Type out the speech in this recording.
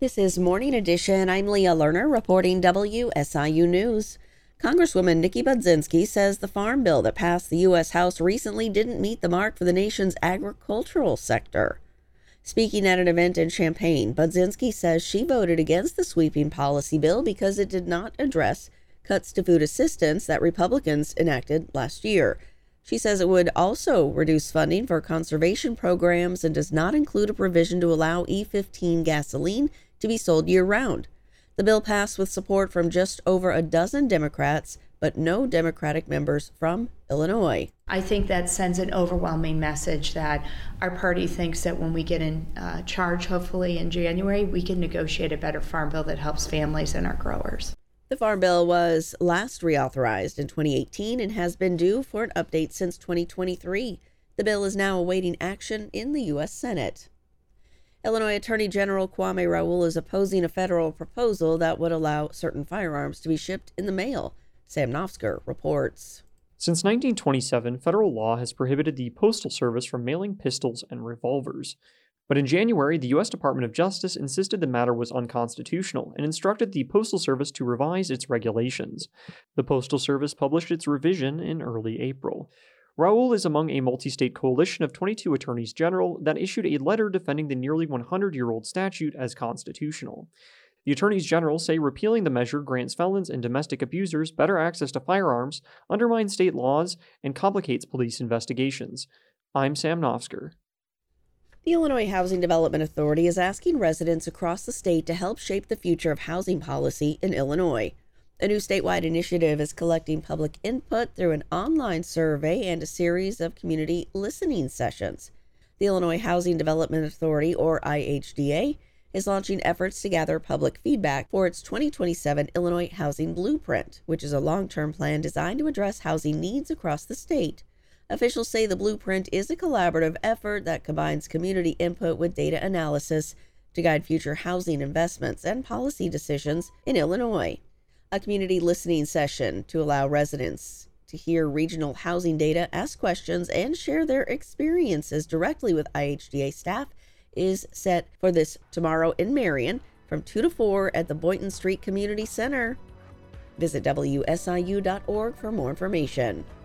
This is Morning Edition. I'm Leah Lerner reporting WSIU News. Congresswoman Nikki Budzinski says the farm bill that passed the U.S. House recently didn't meet the mark for the nation's agricultural sector. Speaking at an event in Champaign, Budzinski says she voted against the sweeping policy bill because it did not address cuts to food assistance that Republicans enacted last year. She says it would also reduce funding for conservation programs and does not include a provision to allow E15 gasoline to be sold year-round. The bill passed with support from just over a dozen Democrats, but no Democratic members from Illinois. I think that sends an overwhelming message that our party thinks that when we get in charge, hopefully in January, we can negotiate a better farm bill that helps families and our growers. The farm bill was last reauthorized in 2018 and has been due for an update since 2023. The bill is now awaiting action in the U.S. Senate. Illinois Attorney General Kwame Raoul is opposing a federal proposal that would allow certain firearms to be shipped in the mail. Sam Nofsker reports. Since 1927, federal law has prohibited the Postal Service from mailing pistols and revolvers. But in January, the U.S. Department of Justice insisted the matter was unconstitutional and instructed the Postal Service to revise its regulations. The Postal Service published its revision in early April. Raoul is among a multi-state coalition of 22 attorneys general that issued a letter defending the nearly 100-year-old statute as constitutional. The attorneys general say repealing the measure grants felons and domestic abusers better access to firearms, undermines state laws, and complicates police investigations. I'm Sam Nofsker. The Illinois Housing Development Authority is asking residents across the state to help shape the future of housing policy in Illinois. A new statewide initiative is collecting public input through an online survey and a series of community listening sessions. The Illinois Housing Development Authority, or IHDA, is launching efforts to gather public feedback for its 2027 Illinois Housing Blueprint, which is a long-term plan designed to address housing needs across the state. Officials say the blueprint is a collaborative effort that combines community input with data analysis to guide future housing investments and policy decisions in Illinois. A community listening session to allow residents to hear regional housing data, ask questions, and share their experiences directly with IHDA staff is set for this tomorrow in Marion from 2 to 4 at the Boynton Street Community Center. Visit WSIU.org for more information.